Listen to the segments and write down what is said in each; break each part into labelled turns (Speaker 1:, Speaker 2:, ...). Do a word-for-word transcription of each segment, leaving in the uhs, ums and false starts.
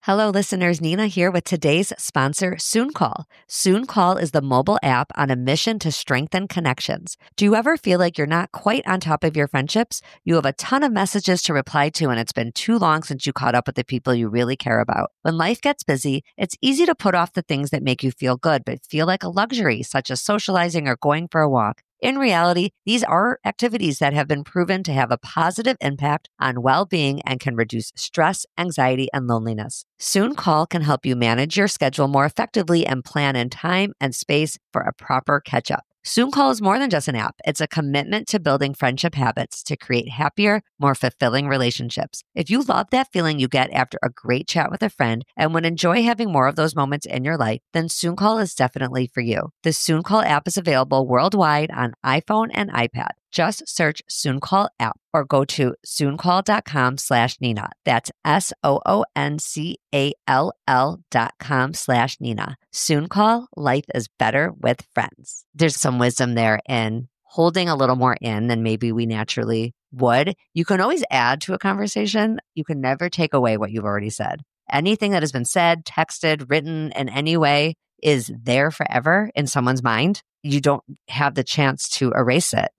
Speaker 1: Hello, listeners. Nina here with today's sponsor, SoonCall. SoonCall is the mobile app on a mission to strengthen connections. Do you ever feel like you're not quite on top of your friendships? You have a ton of messages to reply to, and it's been too long since you caught up with the people you really care about. When life gets busy, it's easy to put off the things that make you feel good, but feel like a luxury, such as socializing or going for a walk. In reality, these are activities that have been proven to have a positive impact on well-being and can reduce stress, anxiety, and loneliness. SoonCall can help you manage your schedule more effectively and plan in time and space for a proper catch-up. SoonCall is more than just an app. It's a commitment to building friendship habits to create happier, more fulfilling relationships. If you love that feeling you get after a great chat with a friend and would enjoy having more of those moments in your life, then SoonCall is definitely for you. The SoonCall app is available worldwide on iPhone and iPad. Just search SoonCall app or go to sooncall.com slash Nina. That's S-O-O-N-C-A-L-L dot com slash Nina. SoonCall, life is better with friends. There's some wisdom there in holding a little more in than maybe we naturally would. You can always add to a conversation. You can never take away what you've already said. Anything that has been said, texted, written in any way is there forever in someone's mind. You don't have the chance to erase it.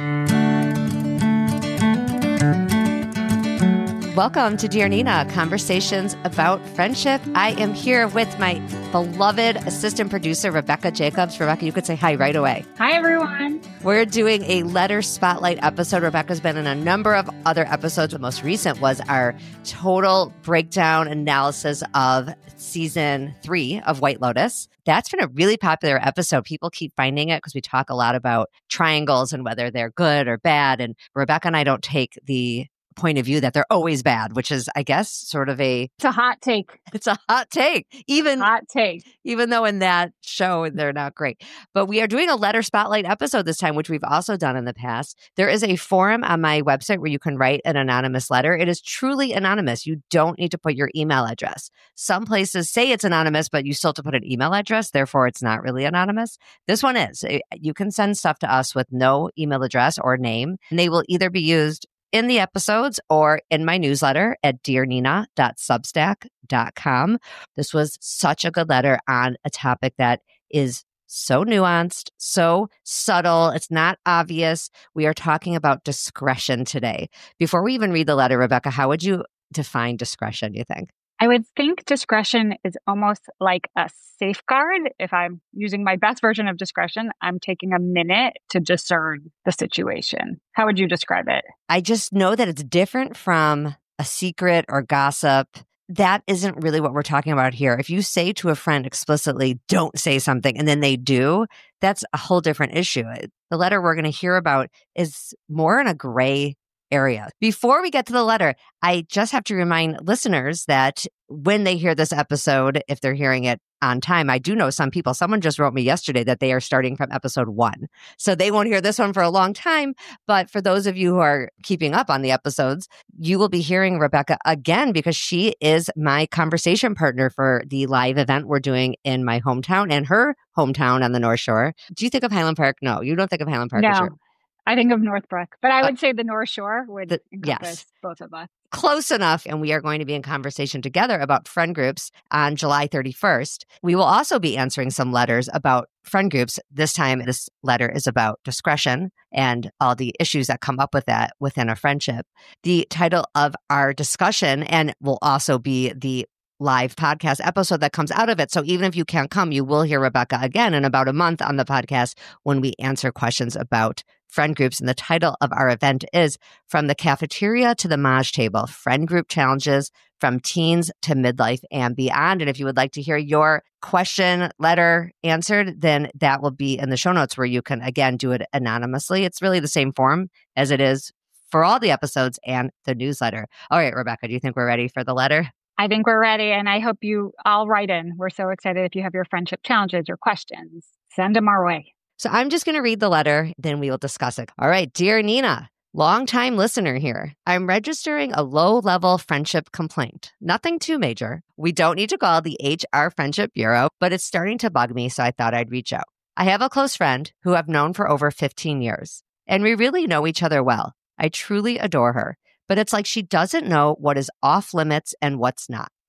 Speaker 1: Welcome to Dear Nina, conversations about friendship. I am here with my beloved assistant producer, Rebecca Jacobs. Rebecca, you could say hi right away.
Speaker 2: Hi, everyone.
Speaker 1: We're doing a letter spotlight episode. Rebecca's been in a number of other episodes. The most recent was our total breakdown analysis of season three of White Lotus. That's been a really popular episode. People keep finding it because we talk a lot about triangles and whether they're good or bad. And Rebecca and I don't take the point of view that they're always bad, which is, I guess, sort of a...
Speaker 2: It's a hot take.
Speaker 1: It's a hot take. Even,
Speaker 2: hot take.
Speaker 1: Even though in that show, they're not great. But we are doing a letter spotlight episode this time, which we've also done in the past. There is a forum on my website where you can write an anonymous letter. It is truly anonymous. You don't need to put your email address. Some places say it's anonymous, but you still have to put an email address. Therefore, it's not really anonymous. This one is. You can send stuff to us with no email address or name, and they will either be used in the episodes or in my newsletter at dear nina dot substack dot com. This was such a good letter on a topic that is so nuanced, so subtle. It's not obvious. We are talking about discretion today. Before we even read the letter, Rebecca, how would you define discretion, you think?
Speaker 2: I would think discretion is almost like a safeguard. If I'm using my best version of discretion, I'm taking a minute to discern the situation. How would you describe it?
Speaker 1: I just know that it's different from a secret or gossip. That isn't really what we're talking about here. If you say to a friend explicitly, don't say something, and then they do, that's a whole different issue. The letter we're going to hear about is more in a gray area. Before we get to the letter, I just have to remind listeners that when they hear this episode, if they're hearing it on time, I do know some people, someone just wrote me yesterday that they are starting from episode one. So they won't hear this one for a long time. But for those of you who are keeping up on the episodes, you will be hearing Rebecca again because she is my conversation partner for the live event we're doing in my hometown and her hometown on the North Shore. Do you think of Highland Park? No, you don't think of Highland Park.
Speaker 2: No. I think of Northbrook, but I would uh, say the North Shore would
Speaker 1: the,
Speaker 2: encompass
Speaker 1: yes.
Speaker 2: both of us.
Speaker 1: Close enough. And we are going to be in conversation together about friend groups on July thirty-first. We will also be answering some letters about friend groups. This time, this letter is about discretion and all the issues that come up with that within a friendship. The title of our discussion, and will also be the live podcast episode that comes out of it. So even if you can't come, you will hear Rebecca again in about a month on the podcast when we answer questions about friend groups. And the title of our event is From the Cafeteria to the Maj Table, Friend Group Challenges from Teens to Midlife and Beyond. And if you would like to hear your question, letter answered, then that will be in the show notes where you can, again, do it anonymously. It's really the same form as it is for all the episodes and the newsletter. All right, Rebecca, do you think we're ready for the letter?
Speaker 2: I think we're ready, and I hope you all write in. We're so excited if you have your friendship challenges or questions. Send them our way.
Speaker 1: So I'm just going to read the letter, then we will discuss it. All right, dear Nina, longtime listener here. I'm registering a low-level friendship complaint. Nothing too major. We don't need to call the H R Friendship Bureau, but it's starting to bug me, so I thought I'd reach out. I have a close friend who I've known for over fifteen years, and we really know each other well. I truly adore her. But it's like she doesn't know what is off limits and what's not.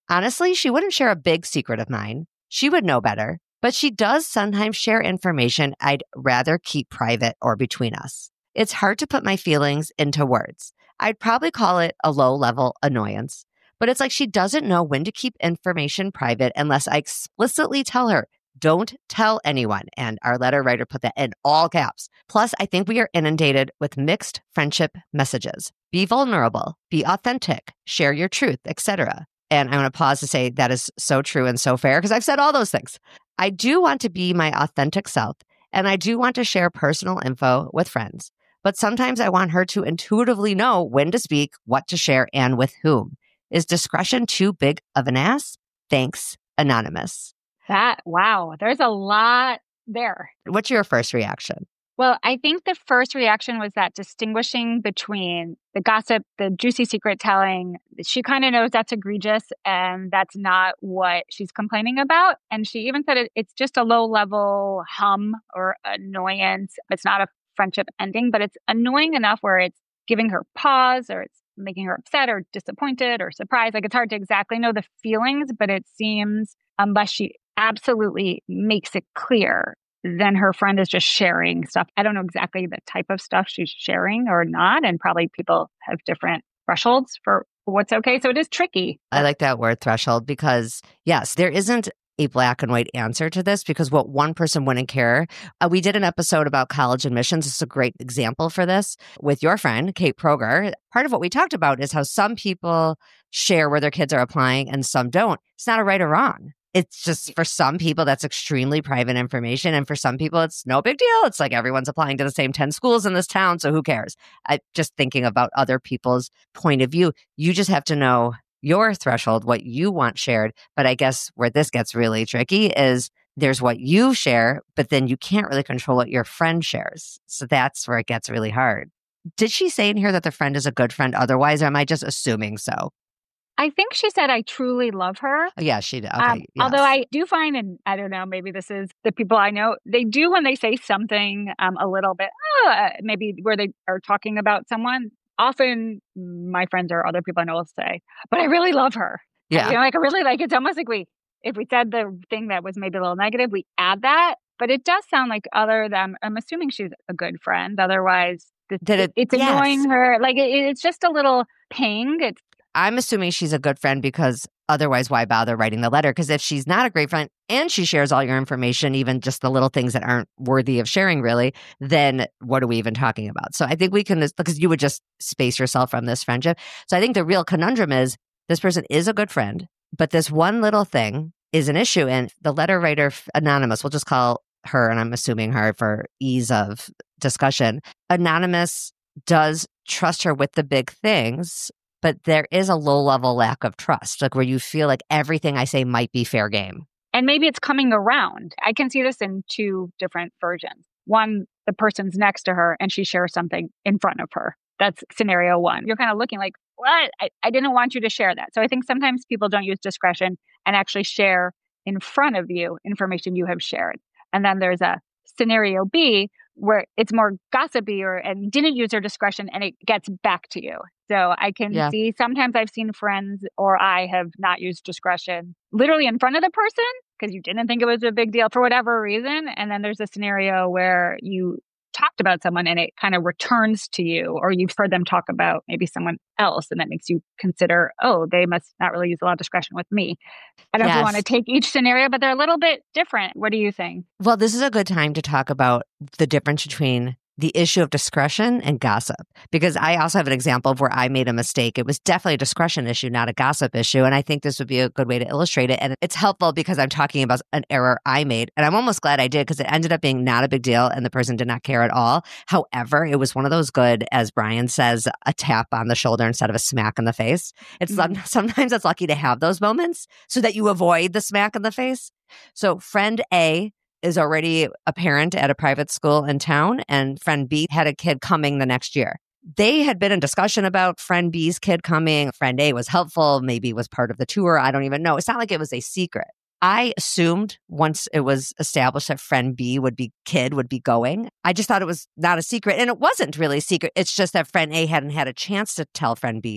Speaker 1: Honestly, she wouldn't share a big secret of mine. She would know better, but she does sometimes share information I'd rather keep private or between us. It's hard to put my feelings into words. I'd probably call it a low-level annoyance, but it's like she doesn't know when to keep information private unless I explicitly tell her, don't tell anyone. And our letter writer put that in all caps. Plus, I think we are inundated with mixed friendship messages. Be vulnerable, be authentic, share your truth, et cetera. And I want to pause to say that is so true and so fair because I've said all those things. I do want to be my authentic self, and I do want to share personal info with friends. But sometimes I want her to intuitively know when to speak, what to share, and with whom. Is discretion too big of an ass? Thanks, Anonymous.
Speaker 2: That, wow, there's a lot there.
Speaker 1: What's your first reaction?
Speaker 2: Well, I think the first reaction was that distinguishing between the gossip, the juicy secret telling. She kind of knows that's egregious and that's not what she's complaining about. And she even said it, it's just a low level hum or annoyance. It's not a friendship ending, but it's annoying enough where it's giving her pause or it's making her upset or disappointed or surprised. Like it's hard to exactly know the feelings, but it seems unless she absolutely makes it clear, then her friend is just sharing stuff. I don't know exactly the type of stuff she's sharing or not. And probably people have different thresholds for what's okay. So it is tricky.
Speaker 1: I like that word threshold because yes, there isn't a black and white answer to this because what one person wouldn't care. Uh, we did an episode about college admissions. It's a great example for this with your friend, Kate Proger. Part of what we talked about is how some people share where their kids are applying and some don't. It's not a right or wrong. It's just for some people, that's extremely private information. And for some people, it's no big deal. It's like everyone's applying to the same ten schools in this town. So who cares? I just thinking about other people's point of view. You just have to know your threshold, what you want shared. But I guess where this gets really tricky is there's what you share, but then you can't really control what your friend shares. So that's where it gets really hard. Did she say in here that the friend is a good friend otherwise, or am I just assuming so?
Speaker 2: I think she said, I truly love her.
Speaker 1: Oh, yeah, she did. Okay,
Speaker 2: um,
Speaker 1: yes.
Speaker 2: Although I do find, and I don't know, maybe this is the people I know, they do when they say something um, a little bit, oh, maybe where they are talking about someone. Often my friends or other people I know will say, but I really love her.
Speaker 1: Yeah.
Speaker 2: You know, like I really like, it's almost like we, if we said the thing that was maybe a little negative, we add that. But it does sound like other than, I'm assuming she's a good friend. Otherwise, it,
Speaker 1: Did it,
Speaker 2: it's
Speaker 1: yes.
Speaker 2: annoying her. Like it, it's just a little ping. It's,
Speaker 1: I'm assuming she's a good friend because otherwise, why bother writing the letter? Because if she's not a great friend and she shares all your information, even just the little things that aren't worthy of sharing, really, then what are we even talking about? So I think we can, because you would just space yourself from this friendship. So I think the real conundrum is this person is a good friend, but this one little thing is an issue. And the letter writer, Anonymous, we'll just call her, and I'm assuming her for ease of discussion. Anonymous does trust her with the big things, but there is a low-level lack of trust, like where you feel like everything I say might be fair game.
Speaker 2: And maybe it's coming around. I can see this in two different versions. One, the person's next to her and she shares something in front of her. That's scenario one. You're kind of looking like, what? I, I didn't want you to share that. So I think sometimes people don't use discretion and actually share in front of you information you have shared. And then there's a scenario B where it's more gossipy or and didn't use their discretion and it gets back to you. So I can yeah. see sometimes I've seen friends or I have not used discretion literally in front of the person because you didn't think it was a big deal for whatever reason. And then there's a scenario where you talked about someone and it kind of returns to you, or you've heard them talk about maybe someone else and that makes you consider, oh, they must not really use a lot of discretion with me. I don't yes. know if you want to take each scenario, but they're a little bit different. What do you think?
Speaker 1: Well, this is a good time to talk about the difference between the issue of discretion and gossip, because I also have an example of where I made a mistake. It was definitely a discretion issue, not a gossip issue. And I think this would be a good way to illustrate it. And it's helpful because I'm talking about an error I made. And I'm almost glad I did because it ended up being not a big deal and the person did not care at all. However, it was one of those good, as Brian says, a tap on the shoulder instead of a smack in the face. It's mm-hmm. sometimes it's lucky to have those moments so that you avoid the smack in the face. So friend A is already a parent at a private school in town, and friend B had a kid coming the next year. They had been in discussion about friend B's kid coming. Friend A was helpful, maybe was part of the tour. I don't even know. It's not like it was a secret. I assumed once it was established that friend B would be kid would be going. I just thought it was not a secret, and it wasn't really a secret. It's just that friend A hadn't had a chance to tell friend B yet.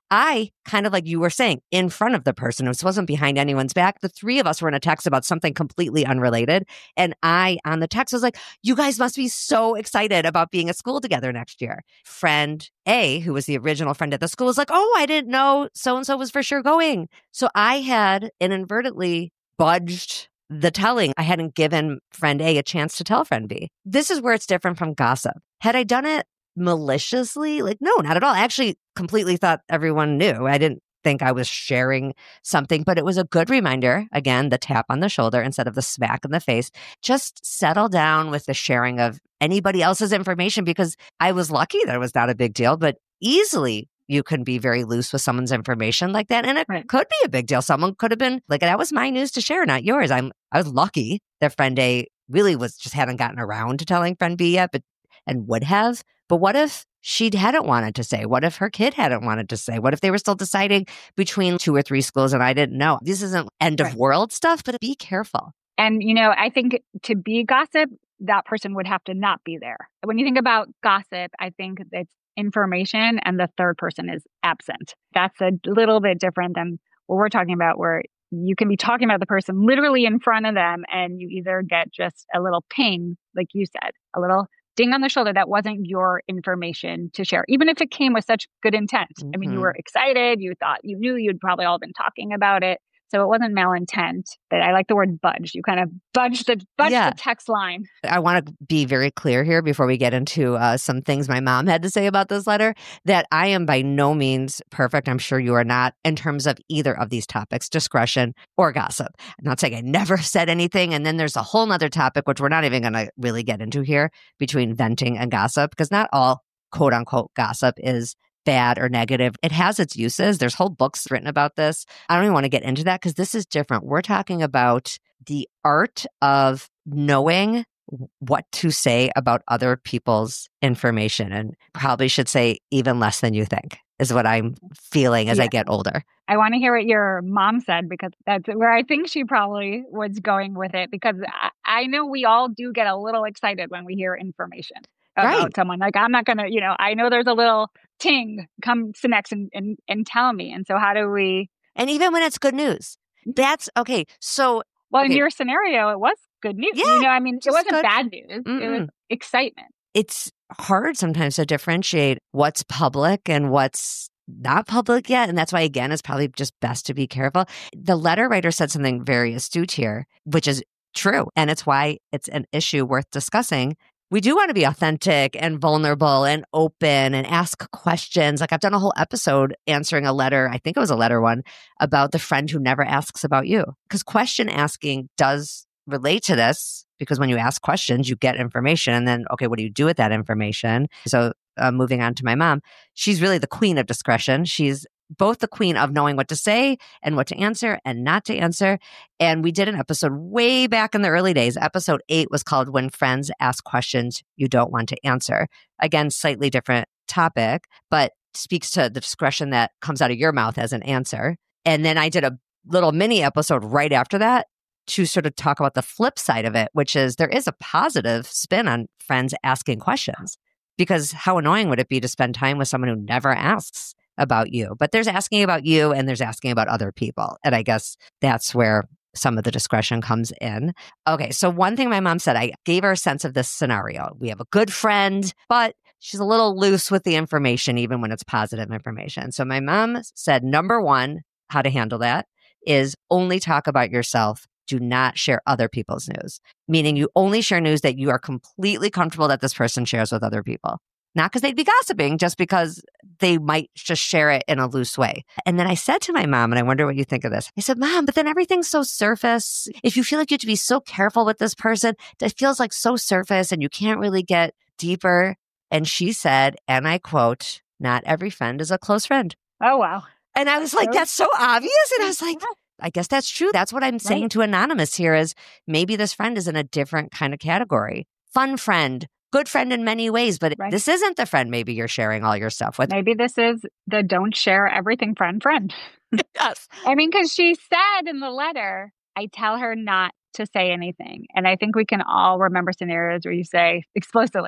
Speaker 1: I, kind of like you were saying, in front of the person. This wasn't behind anyone's back. The three of us were in a text about something completely unrelated. And I, on the text, was like, you guys must be so excited about being at school together next year. Friend A, who was the original friend at the school, was like, oh, I didn't know so-and-so was for sure going. So I had inadvertently budged the telling. I hadn't given friend A a chance to tell friend B. This is where it's different from gossip. Had I done it maliciously? Like, no, not at all. I actually completely thought everyone knew. I didn't think I was sharing something, but it was a good reminder. Again, the tap on the shoulder instead of the smack in the face. Just settle down with the sharing of anybody else's information, because I was lucky that it was not a big deal, but easily you can be very loose with someone's information like that. And it
Speaker 2: Right.
Speaker 1: could be a big deal. Someone could have been like, that was my news to share, not yours. I'm, I was lucky that friend A really was just hadn't gotten around to telling friend B yet, but, and would have. But what if she hadn't wanted to say? What if her kid hadn't wanted to say? What if they were still deciding between two or three schools and I didn't know? This isn't end of
Speaker 2: Right.
Speaker 1: world stuff, but be careful.
Speaker 2: And, you know, I think to be gossip, that person would have to not be there. When you think about gossip, I think it's information and the third person is absent. That's a little bit different than what we're talking about, where you can be talking about the person literally in front of them and you either get just a little ping, like you said, a little ding on the shoulder that wasn't your information to share, even if it came with such good intent. Mm-hmm. I mean, you were excited, you thought, you knew you'd probably all been talking about it. So it wasn't malintent, but I like the word budge. You kind of budge the budge yeah. the text line.
Speaker 1: I want to be very clear here before we get into uh, some things my mom had to say about this letter, that I am by no means perfect. I'm sure you are not in terms of either of these topics, discretion or gossip. I'm not saying I never said anything. And then there's a whole nother topic, which we're not even going to really get into here, between venting and gossip, because not all quote unquote gossip is bad or negative. It has its uses. There's whole books written about this. I don't even want to get into that because this is different. We're talking about the art of knowing what to say about other people's information, and probably should say even less than you think is what I'm feeling as yeah. I get older.
Speaker 2: I want to hear what your mom said, because that's where I think she probably was going with it, because I, I know we all do get a little excited when we hear information about right. someone. Like, I'm not going to, you know, I know there's a little ting, come to next and, and, and tell me. And so how do we?
Speaker 1: And even when it's good news, that's okay. So,
Speaker 2: well,
Speaker 1: okay.
Speaker 2: in your scenario, it was good news.
Speaker 1: Yeah,
Speaker 2: you know, I mean, it wasn't
Speaker 1: good.
Speaker 2: bad news. Mm-mm. It was excitement.
Speaker 1: It's hard sometimes to differentiate what's public and what's not public yet. And that's why, again, it's probably just best to be careful. The letter writer said something very astute here, which is true. And it's why it's an issue worth discussing. We do want to be authentic and vulnerable and open and ask questions. Like, I've done a whole episode answering a letter, I think it was a letter one, about the friend who never asks about you. Because question asking does relate to this, because when you ask questions, you get information. And then, okay, what do you do with that information? So uh, moving on to my mom, she's really the queen of discretion. She's both the queen of knowing what to say and what to answer and not to answer. And we did an episode way back in the early days. Episode eight was called When Friends Ask Questions You Don't Want to Answer. Again, slightly different topic, but speaks to the discretion that comes out of your mouth as an answer. And then I did a little mini episode right after that to sort of talk about the flip side of it, which is there is a positive spin on friends asking questions. Because how annoying would it be to spend time with someone who never asks about you? But there's asking about you and there's asking about other people. And I guess that's where some of the discretion comes in. Okay, so one thing my mom said, I gave her a sense of this scenario. We have a good friend, but she's a little loose with the information, even when it's positive information. So my mom said, number one, how to handle that is only talk about yourself. Do not share other people's news, meaning you only share news that you are completely comfortable that this person shares with other people. Not because they'd be gossiping, just because they might just share it in a loose way. And then I said to my mom, and I wonder what you think of this. I said, Mom, but then everything's so surface. If you feel like you have to be so careful with this person, it feels like so surface and you can't really get deeper. And she said, and I quote, not every friend is a close friend.
Speaker 2: Oh, wow.
Speaker 1: And I was like, that's so obvious. And I was like, I guess that's true. That's what I'm saying right. to Anonymous here is maybe this friend is in a different kind of category. Fun friend, good friend in many ways, but right. this isn't the friend maybe you're sharing all your stuff with.
Speaker 2: Maybe this is the don't share everything friend friend.
Speaker 1: Yes.
Speaker 2: I mean, because she said in the letter, I tell her not to say anything. And I think we can all remember scenarios where you say explicitly,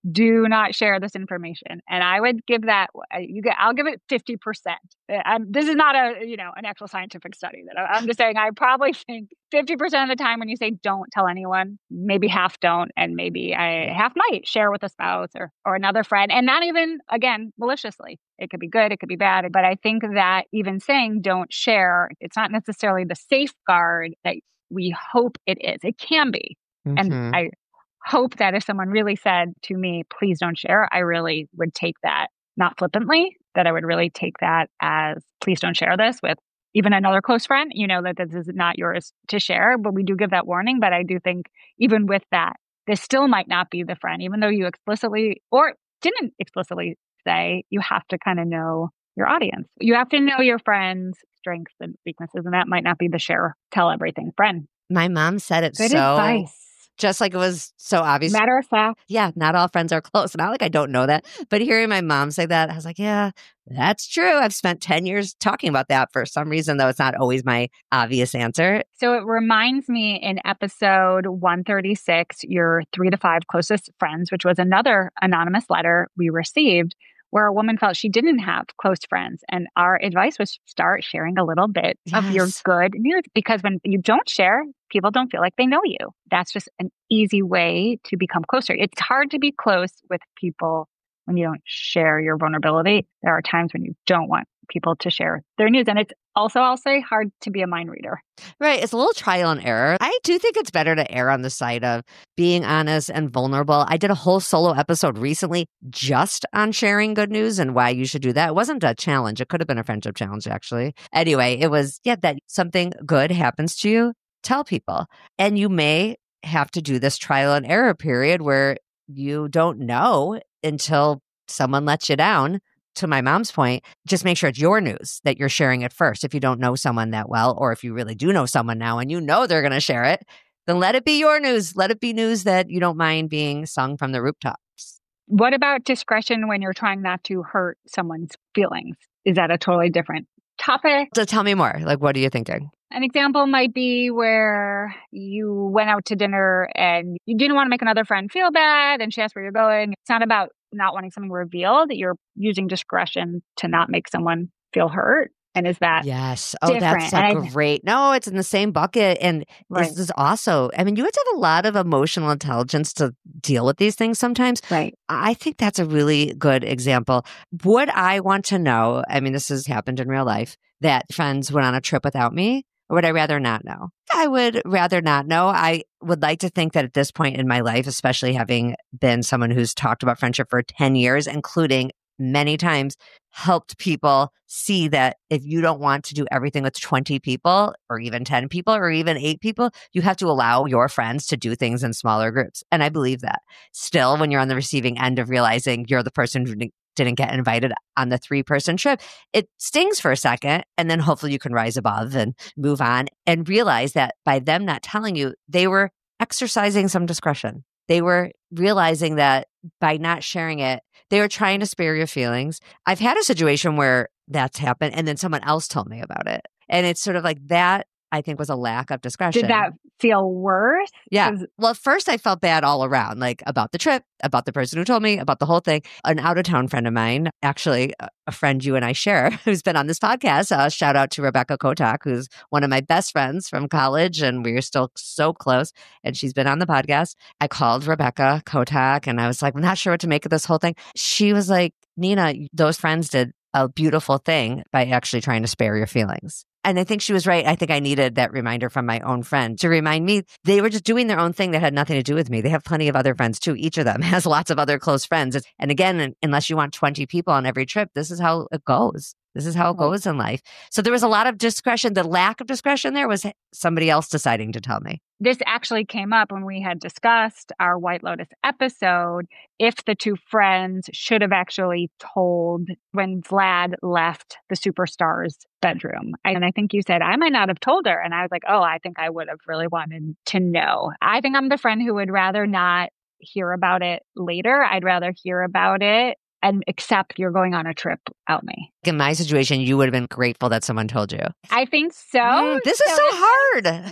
Speaker 2: do not share this information. And I would give that, you get, I'll give it fifty percent. I'm, this is not a, you know, an actual scientific study that I, I'm just saying, I probably think fifty percent of the time when you say don't tell anyone, maybe half don't. And maybe I half might share with a spouse or, or another friend, and not even, again, maliciously. It could be good, it could be bad. But I think that even saying don't share, it's not necessarily the safeguard that we hope it is. It can be. Mm-hmm. And I hope that if someone really said to me, please don't share, I really would take that, not flippantly, that I would really take that as, please don't share this with even another close friend, you know, that this is not yours to share. But we do give that warning. But I do think even with that, this still might not be the friend, even though you explicitly or didn't explicitly say, you have to kind of know your audience. You have to know your friends' strengths and weaknesses. And that might not be the share, tell everything friend.
Speaker 1: My mom said it
Speaker 2: Good
Speaker 1: so
Speaker 2: advice.
Speaker 1: Just like it was so obvious.
Speaker 2: Matter of fact.
Speaker 1: Yeah, not all friends are close. Not like I don't know that. But hearing my mom say that, I was like, yeah, that's true. I've spent ten years talking about that for some reason, though it's not always my obvious answer.
Speaker 2: So it reminds me in episode one thirty-six, your three to five closest friends, which was another anonymous letter we received, where a woman felt she didn't have close friends. And our advice was start sharing a little bit yes. of your good news, because when you don't share, people don't feel like they know you. That's just an easy way to become closer. It's hard to be close with people when you don't share your vulnerability. There are times when you don't want people to share their news. And it's also, I'll say, hard to be a mind reader.
Speaker 1: Right. It's a little trial and error. I do think it's better to err on the side of being honest and vulnerable. I did a whole solo episode recently just on sharing good news and why you should do that. It wasn't a challenge. It could have been a friendship challenge, actually. Anyway, it was, yeah, that something good happens to you, tell people. And you may have to do this trial and error period where you don't know until someone lets you down. To my mom's point, just make sure it's your news that you're sharing it first. If you don't know someone that well, or if you really do know someone now and you know they're going to share it, then let it be your news. Let it be news that you don't mind being sung from the rooftops.
Speaker 2: What about discretion when you're trying not to hurt someone's feelings? Is that a totally different topic?
Speaker 1: So tell me more. Like, what are you thinking?
Speaker 2: An example might be where you went out to dinner and you didn't want to make another friend feel bad and she asked where you're going. It's not about not wanting something revealed. You're using discretion to not make someone feel hurt. And is that
Speaker 1: yes? Oh,
Speaker 2: different?
Speaker 1: that's a great. No, it's in the same bucket. And
Speaker 2: right.
Speaker 1: This is also, I mean, you have to have a lot of emotional intelligence to deal with these things sometimes.
Speaker 2: Right.
Speaker 1: I think that's a really good example. Would I want to know, I mean, this has happened in real life, that friends went on a trip without me? Or would I rather not know? I would rather not know. I would like to think that at this point in my life, especially having been someone who's talked about friendship for ten years, including many times, helped people see that if you don't want to do everything with twenty people or even ten people or even eight people, you have to allow your friends to do things in smaller groups. And I believe that. Still, when you're on the receiving end of realizing you're the person who didn't get invited on the three-person trip, it stings for a second, and then hopefully you can rise above and move on and realize that by them not telling you, they were exercising some discretion. They were realizing that by not sharing it, they were trying to spare your feelings. I've had a situation where that's happened, and then someone else told me about it. And it's sort of like that, I think, was a lack of discretion.
Speaker 2: Did that feel worse?
Speaker 1: Yeah. Well, at first I felt bad all around, like about the trip, about the person who told me, about the whole thing. An out-of-town friend of mine, actually a friend you and I share, who's been on this podcast, uh, shout out to Rebecca Kotak, who's one of my best friends from college, and we're still so close, and she's been on the podcast. I called Rebecca Kotak, and I was like, I'm not sure what to make of this whole thing. She was like, Nina, those friends did a beautiful thing by actually trying to spare your feelings. And I think she was right. I think I needed that reminder from my own friend to remind me they were just doing their own thing that had nothing to do with me. They have plenty of other friends too. Each of them has lots of other close friends. And again, unless you want twenty people on every trip, this is how it goes. This is how it goes in life. So there was a lot of discretion. The lack of discretion there was somebody else deciding to tell me.
Speaker 2: This actually came up when we had discussed our White Lotus episode, if the two friends should have actually told when Vlad left the superstar's bedroom. And I think you said, I might not have told her. And I was like, oh, I think I would have really wanted to know. I think I'm the friend who would rather not hear about it later. I'd rather hear about it and accept you're going on a trip without me.
Speaker 1: In my situation, you would have been grateful that someone told you.
Speaker 2: I think so.
Speaker 1: Mm, this
Speaker 2: so
Speaker 1: is so hard.
Speaker 2: Yeah.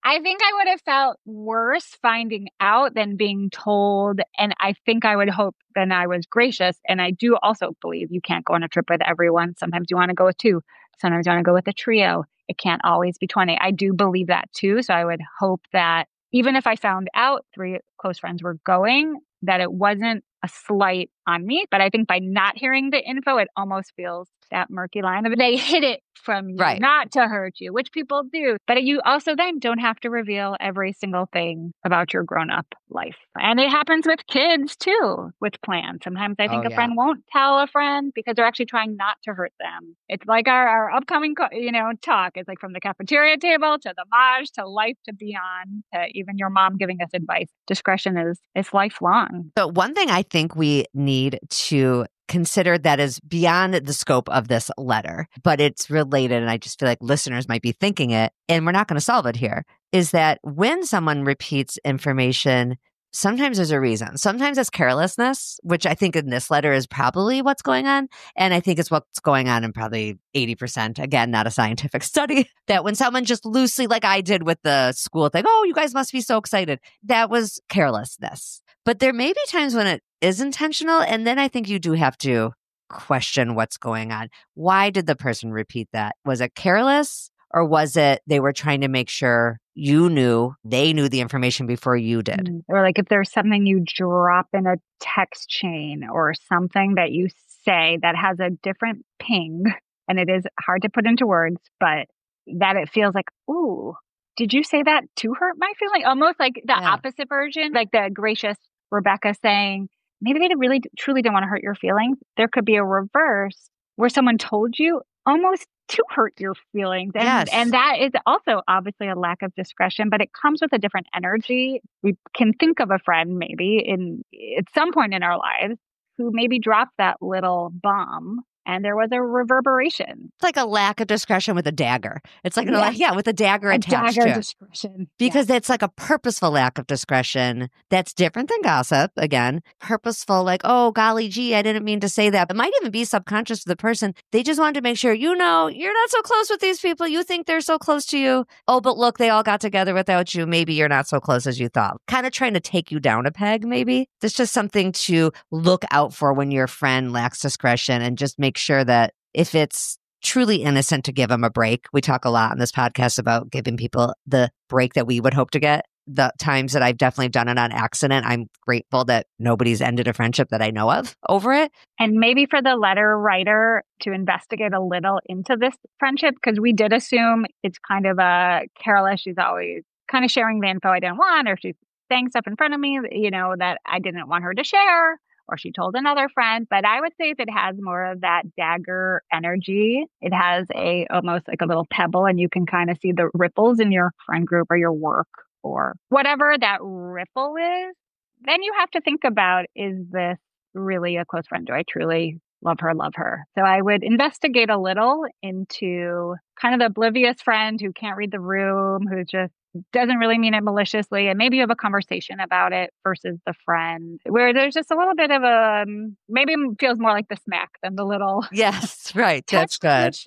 Speaker 2: I think I would have felt worse finding out than being told. And I think I would hope then I was gracious. And I do also believe you can't go on a trip with everyone. Sometimes you want to go with two. Sometimes you want to go with a trio. It can't always be twenty. I do believe that too. So I would hope that even if I found out three close friends were going, that it wasn't a slight on me. But I think by not hearing the info, it almost feels that murky line of they hid it from you,
Speaker 1: Right.
Speaker 2: not to hurt you, which people do. But you also then don't have to reveal every single thing about your grown-up life. And it happens with kids too, with plans. Sometimes I think
Speaker 1: Oh,
Speaker 2: a
Speaker 1: yeah.
Speaker 2: friend won't tell a friend because they're actually trying not to hurt them. It's like our, our upcoming, co- you know, talk. It's like from the cafeteria table to the Maj to life to beyond to even your mom giving us advice. Discretion is is lifelong.
Speaker 1: But one thing I think we need to consider that is beyond the scope of this letter, but it's related, and I just feel like listeners might be thinking it, and we're not going to solve it here, is that when someone repeats information, sometimes there's a reason. Sometimes it's carelessness, which I think in this letter is probably what's going on. And I think it's what's going on in probably eighty percent. Again, not a scientific study. That when someone just loosely, like I did with the school thing, oh, you guys must be so excited. That was carelessness. But there may be times when it is intentional. And then I think you do have to question what's going on. Why did the person repeat that? Was it careless? Or was it they were trying to make sure you knew, they knew the information before you did?
Speaker 2: Mm. Or like if there's something you drop in a text chain or something that you say that has a different ping, and it is hard to put into words, but that it feels like, ooh, did you say that to hurt my feeling? Almost like the
Speaker 1: Yeah.
Speaker 2: opposite version, like the gracious Rebecca saying, maybe they really truly didn't want to hurt your feelings. There could be a reverse where someone told you almost to hurt your feelings. And,
Speaker 1: Yes.
Speaker 2: and that is also obviously a lack of discretion, but it comes with a different energy. We can think of a friend maybe in at some point in our lives who maybe dropped that little bomb and there was a reverberation.
Speaker 1: It's like a lack of discretion with a dagger. It's like,
Speaker 2: Yeah.
Speaker 1: yeah, yeah with a dagger
Speaker 2: A
Speaker 1: attached
Speaker 2: dagger
Speaker 1: to it.
Speaker 2: discretion.
Speaker 1: Because it's like a purposeful lack of discretion that's different than gossip. Again, purposeful, like, oh, golly gee, I didn't mean to say that. It might even be subconscious to the person. They just wanted to make sure, you know, you're not so close with these people. You think they're so close to you. Oh, but look, they all got together without you. Maybe you're not so close as you thought. Kind of trying to take you down a peg, maybe. There's just something to look out for when your friend lacks discretion and just make sure that if it's truly innocent, to give them a break. We talk a lot on this podcast about giving people the break that we would hope to get. The times that I've definitely done it on accident, I'm grateful that nobody's ended a friendship that I know of over it.
Speaker 2: And maybe for the letter writer to investigate a little into this friendship, because we did assume it's kind of a careless. She's always kind of sharing the info I didn't want, or she's saying stuff in front of me, you know, that I didn't want her to share. Or she told another friend, but I would say if it has more of that dagger energy, it has a almost like a little pebble, and you can kind of see the ripples in your friend group or your work or whatever that ripple is. Then you have to think about, is this really a close friend? Do I truly love her, love her? So I would investigate a little into kind of the oblivious friend who can't read the room, who just doesn't really mean it maliciously, and maybe you have a conversation about it versus the friend where there's just a little bit of a, um, maybe it feels more like the smack than the little.
Speaker 1: Yes, right. That's good.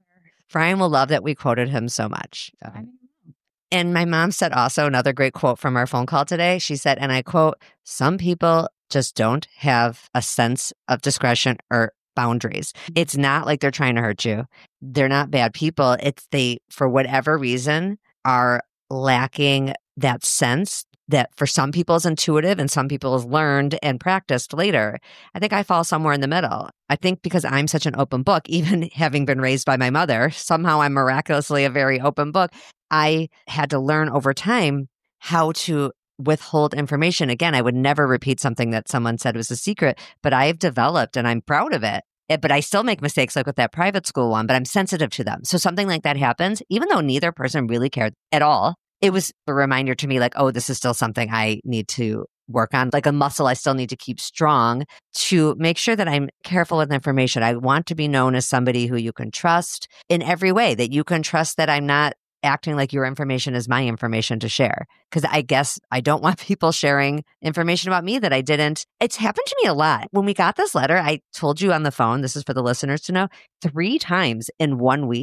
Speaker 1: Brian will love that we quoted him so much. Um, and my mom said also another great quote from our phone call today. She said, and I quote, some people just don't have a sense of discretion or boundaries. It's not like they're trying to hurt you. They're not bad people. It's they, for whatever reason, are lacking that sense that for some people is intuitive and some people is learned and practiced later. I think I fall somewhere in the middle. I think because I'm such an open book, even having been raised by my mother, somehow I'm miraculously a very open book. I had to learn over time how to withhold information. Again, I would never repeat something that someone said was a secret, but I've developed and I'm proud of it. It, but I still make mistakes like with that private school one, but I'm sensitive to them. So something like that happens, even though neither person really cared at all, it was a reminder to me like, oh, this is still something I need to work on, like a muscle I still need to keep strong to make sure that I'm careful with information. I want to be known as somebody who you can trust in every way, that you can trust that I'm not acting like your information is my information to share. Because I guess I don't want people sharing information about me that I didn't. It's happened to me a lot. When we got this letter, I told you on the phone, this is for the listeners to know, three times in one week,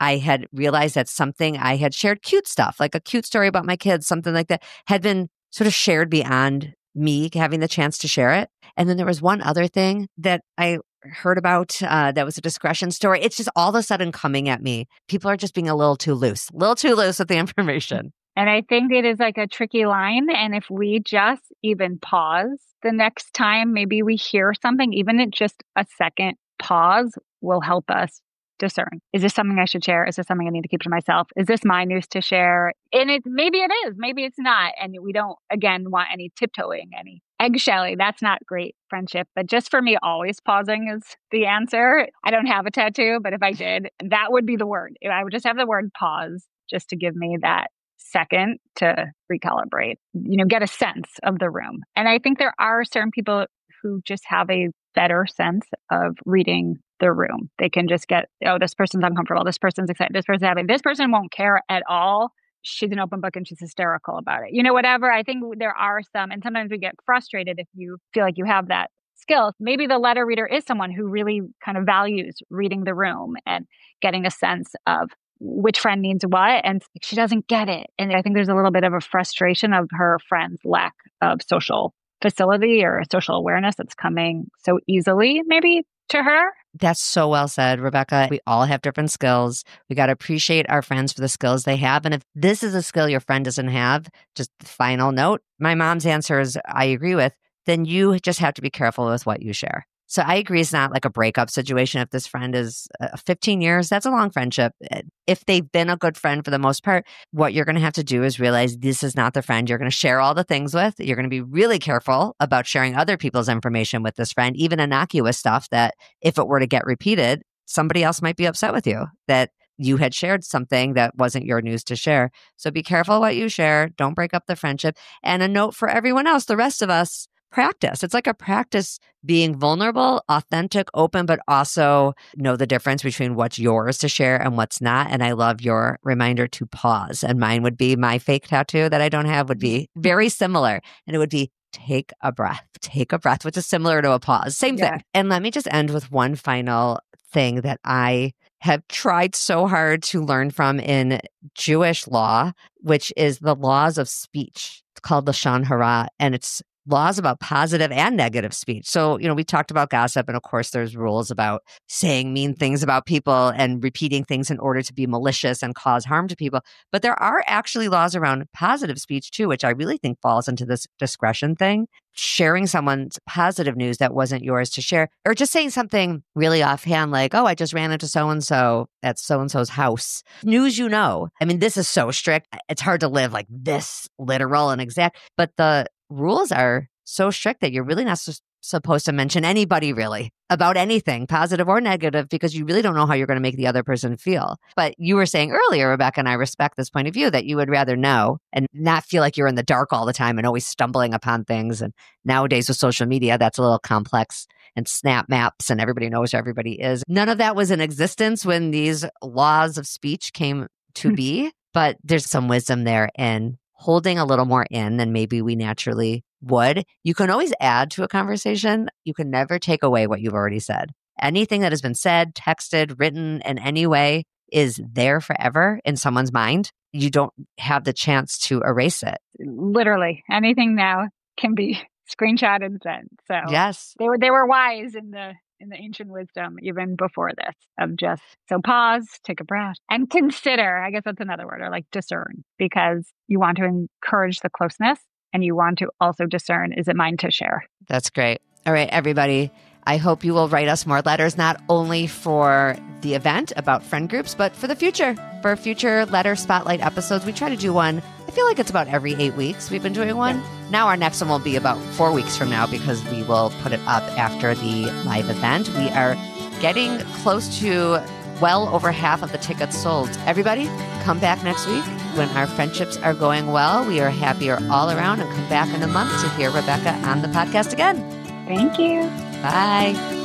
Speaker 1: I had realized that something I had shared, cute stuff, like a cute story about my kids, something like that, had been sort of shared beyond me having the chance to share it. And then there was one other thing that I heard about uh, that was a discretion story. It's just all of a sudden coming at me. People are just being a little too loose, a little too loose with the information.
Speaker 2: And I think it is like a tricky line. And if we just even pause the next time, maybe we hear something, even at just a second pause will help us discern. Is this something I should share? Is this something I need to keep to myself? Is this my news to share? And it maybe it is, maybe it's not. And we don't, again, want any tiptoeing, any eggshelling. That's not great friendship. But just for me, always pausing is the answer. I don't have a tattoo, but if I did, that would be the word. I would just have the word pause just to give me that second to recalibrate, you know, get a sense of the room. And I think there are certain people who just have a better sense of reading the room. They can just get, oh, this person's uncomfortable. This person's excited. This person's happy. This person won't care at all. She's an open book and she's hysterical about it. You know, whatever. I think there are some, and sometimes we get frustrated if you feel like you have that skill. Maybe the letter reader is someone who really kind of values reading the room and getting a sense of which friend needs what, and she doesn't get it. And I think there's a little bit of a frustration of her friend's lack of social facility or social awareness that's coming so easily, maybe to her.
Speaker 1: That's so well said, Rebecca. We all have different skills. We got to appreciate our friends for the skills they have. And if this is a skill your friend doesn't have, just final note, my mom's answer is I agree with, then you just have to be careful with what you share. So I agree it's not like a breakup situation. If this friend is uh, fifteen years, that's a long friendship. If they've been a good friend for the most part, what you're going to have to do is realize this is not the friend you're going to share all the things with. You're going to be really careful about sharing other people's information with this friend, even innocuous stuff that if it were to get repeated, somebody else might be upset with you that you had shared something that wasn't your news to share. So be careful what you share. Don't break up the friendship. And a note for everyone else, the rest of us, practice. It's like a practice being vulnerable, authentic, open, but also know the difference between what's yours to share and what's not. And I love your reminder to pause. And mine would be my fake tattoo that I don't have would be very similar. And it would be take a breath, take a breath, which is similar to a pause. Same yeah. thing. And let me just end with one final thing that I have tried so hard to learn from in Jewish law, which is the laws of speech. It's called Lashon Hara, and it's laws about positive and negative speech. So, you know, we talked about gossip, and of course there's rules about saying mean things about people and repeating things in order to be malicious and cause harm to people. But there are actually laws around positive speech too, which I really think falls into this discretion thing. Sharing someone's positive news that wasn't yours to share, or just saying something really offhand like, oh, I just ran into so-and-so at so-and-so's house. News you know. I mean, this is so strict. It's hard to live like this literal and exact, but the rules are so strict that you're really not su- supposed to mention anybody really about anything, positive or negative, because you really don't know how you're going to make the other person feel. But you were saying earlier, Rebecca, and I respect this point of view, that you would rather know and not feel like you're in the dark all the time and always stumbling upon things. And nowadays with social media, that's a little complex, and snap maps and everybody knows who everybody is. None of that was in existence when these laws of speech came to be, but there's some wisdom there in holding a little more in than maybe we naturally would. You can always add to a conversation. You can never take away what you've already said. Anything that has been said, texted, written in any way is there forever in someone's mind. You don't have the chance to erase it.
Speaker 2: Literally, anything now can be screenshot and sent. So
Speaker 1: yes,
Speaker 2: they were they were wise in the in the ancient wisdom, even before this, of just, so pause, take a breath, and consider, I guess that's another word, or like discern, because you want to encourage the closeness and you want to also discern, is it mine to share?
Speaker 1: That's great. All right, everybody. I hope you will write us more letters, not only for the event about friend groups, but for the future, for future letter spotlight episodes. We try to do one, I feel like it's about every eight weeks we've been doing one. Now our next one will be about four weeks from now because we will put it up after the live event. We are getting close to well over half of the tickets sold. Everybody, come back next week when our friendships are going well. We are happier all around, and come back in a month to hear Rebecca on the podcast again.
Speaker 2: Thank you.
Speaker 1: Bye.